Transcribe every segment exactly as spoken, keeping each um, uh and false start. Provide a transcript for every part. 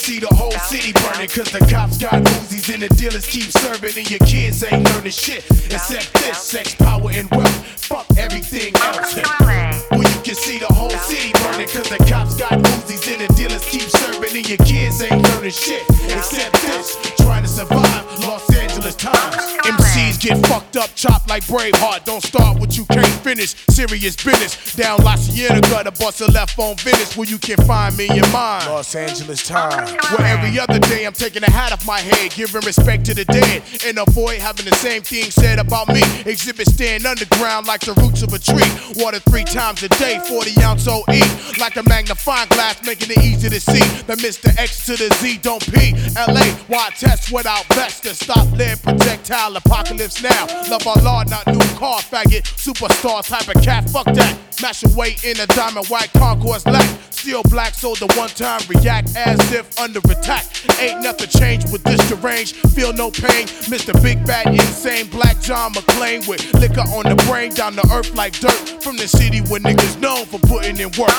see the whole city burning, cause the cops got Uzis and the dealers keep serving, and your kids ain't learning shit except this: sex, power, and wealth. Fuck everything else. Well, you can see the whole city burning, cause the cops got Uzis and the dealers keep serving, and your kids ain't learning shit except this: trying to survive Los Angeles times. M Cs get fucked up, chopped like Braveheart. Don't start what you can't finish. Serious business. Down La Cienega, the bus a left on Venice, where you can find me in mine. Los Angeles time. Where every other day I'm taking a hat off my head, giving respect to the dead, and avoid having the same thing said about me. Exhibit stand underground like the roots of a tree. Water three times a day, forty ounce O E. Like a magnifying glass, making it easy to see. The Mister X to the Z, don't pee. L A, why test without best to stop lead projectile apocalypse now. Love our law, not new car, faggot. Superstar type of cat, fuck that. Mash away in a diamond white concourse lack. Still black, so the one time react as if under attack. Ain't nothing changed with this deranged. Feel no pain. Mister Big Bad Insane Black John McClane with liquor on the brain, down to earth like dirt. From the city where niggas known for putting in work.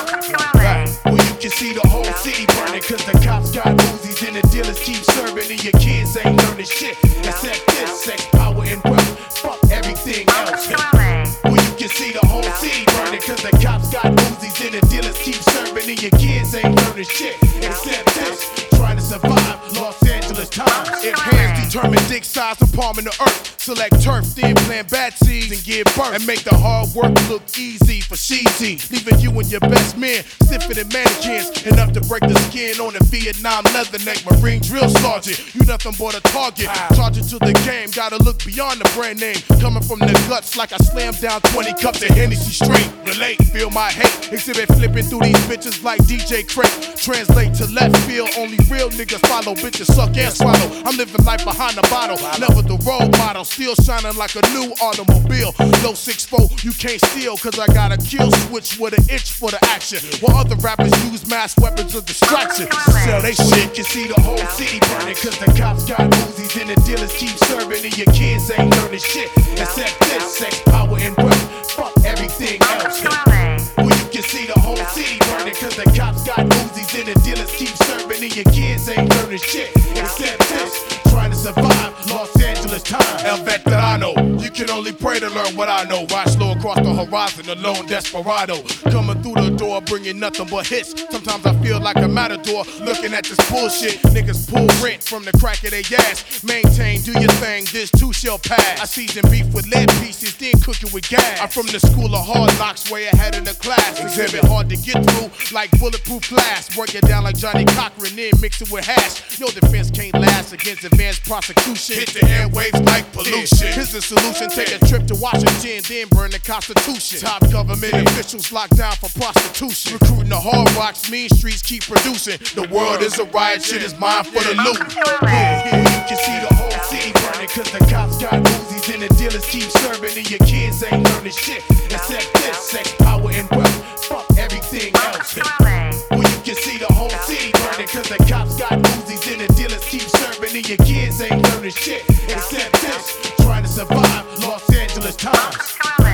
Well, you can see the whole city burning, cause the cops got Uzis and the dealers keep serving, and your kids ain't learning shit except this: sex, power, and wealth. Fuck everything else. Well, you can see the whole city burning, cause the cops got Uzis and the dealers keep serving, and your kids ain't learning shit except this: trying to survive Los Angeles times. If hands determine dick size and palm in the earth, select turf, then plant bad seeds and give birth, and make the hard work look easy for sheezy. Leaving you and your best men stiffer than mannequins, enough to break the skin on a Vietnam leatherneck Marine drill sergeant. You nothing but a target. Charge it to the game, gotta look beyond the brand name. Coming from the guts like I slammed down twenty cups of Hennessy straight. Relate, feel my hate. Exhibit flipping through these bitches like D J Crate. Translate to left field, only real niggas follow. Bitches suck and swallow. I'm living life behind the bottle, never the role model. Still shining like a new automobile. Low six four, you can't steal, cause I got a kill switch with an itch for the action. While other rappers use mass weapons of distraction. Sell they shit, you see the whole city burning, cause the cops got Uzis and the dealers keep serving, and your kids ain't learning shit except this: sex, power, and wealth. Fuck everything else. Well, you can see the whole city burning, cause the cops got Uzis and the dealers keep serving, and your kids ain't learning shit except this: trying to survive Los Angeles time. El Veterano, you can only pray to learn what I know. Watch low across the horizon, a lone desperado coming through the door, bringing nothing but hits. Sometimes I feel like a matador looking at this bullshit. Niggas pull rent from the crack of their ass. Maintain, do your thing, this too shall pass. I season beef with lead pieces, then cook it with gas. I'm from the school of hard knocks, way ahead of the class. Exhibit hard to get through like bulletproof glass. Work it down like Johnny Cochran, then mix it with hash. Your defense can't last against advanced prosecution. Hit the airwaves like pollution. Here's the solution: take a trip to Washington, then burn the Constitution. Top government officials locked down for prostitution. Recruiting the hard rocks, mean streets keep producing. The world is a riot, shit is mine for the loot. Yeah, yeah, you can see the whole city burning, cause the cops got Uzis and the dealers keep serving, and your kids ain't learning shit except this: sex, power, and wealth. Fuck everything else. Well, you can see the whole city burning, cause the cops got Uzis and the dealers keep serving, and your kids ain't learning shit except this: trying to survive Los Angeles times.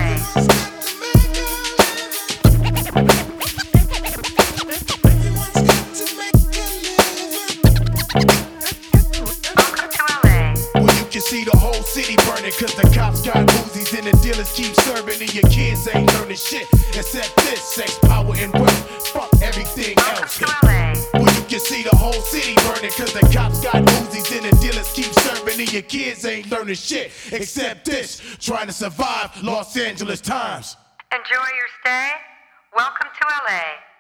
See the whole city burning, cause the cops got Uzis and the dealers keep serving, and your kids ain't learning shit except this: sex, power, and wealth. Fuck everything else. Well, you can see the whole city burning, cause the cops got Uzis and the dealers keep serving, and your kids ain't learning shit except this: trying to survive Los Angeles times. Enjoy your stay. Welcome to L A.